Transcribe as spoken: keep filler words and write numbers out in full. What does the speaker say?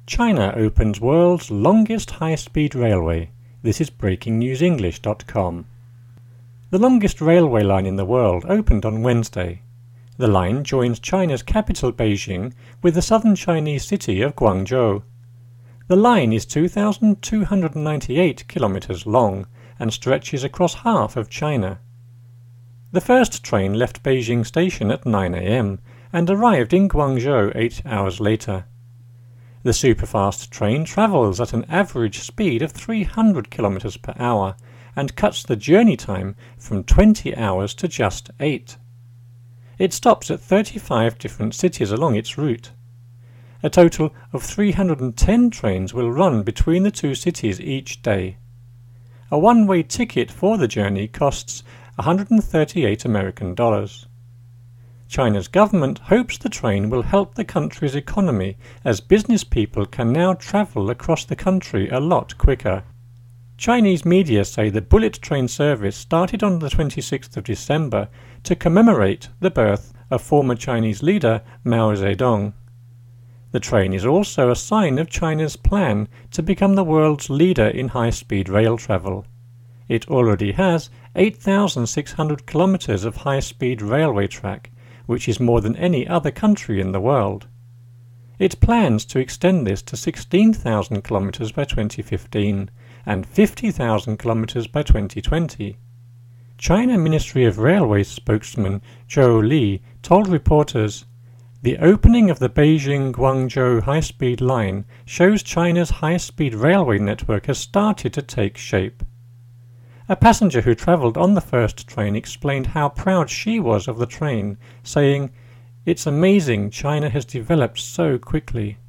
China opens world's longest high-speed railway. This is breaking news english dot com. The longest railway line in the world opened on Wednesday. The line joins China's capital Beijing with the southern Chinese city of Guangzhou. The line is two thousand two hundred ninety-eight kilometers long and stretches across half of China. The first train left Beijing Station at nine a m and arrived in Guangzhou eight hours later. The superfast train travels at an average speed of three hundred kilometers per hour and cuts the journey time from twenty hours to just eight. It stops at thirty-five different cities along its route. A total of three hundred ten trains will run between the two cities each day. A one-way ticket for the journey costs one hundred thirty-eight American dollars. China's government hopes the train will help the country's economy, as business people can now travel across the country a lot quicker. Chinese media say the bullet train service started on the twenty-sixth of December to commemorate the birth of former Chinese leader Mao Zedong. The train is also a sign of China's plan to become the world's leader in high-speed rail travel. It already has eight thousand six hundred kilometers of high-speed railway track, which is more than any other country in the world. It plans to extend this to sixteen thousand kilometers by twenty fifteen and fifty thousand kilometers by twenty twenty. China Ministry of Railways spokesman Zhou Li told reporters, "The opening of the Beijing-Guangzhou high-speed line shows China's high-speed railway network has started to take shape." A passenger who travelled on the first train explained how proud she was of the train, saying, "It's amazing China has developed so quickly."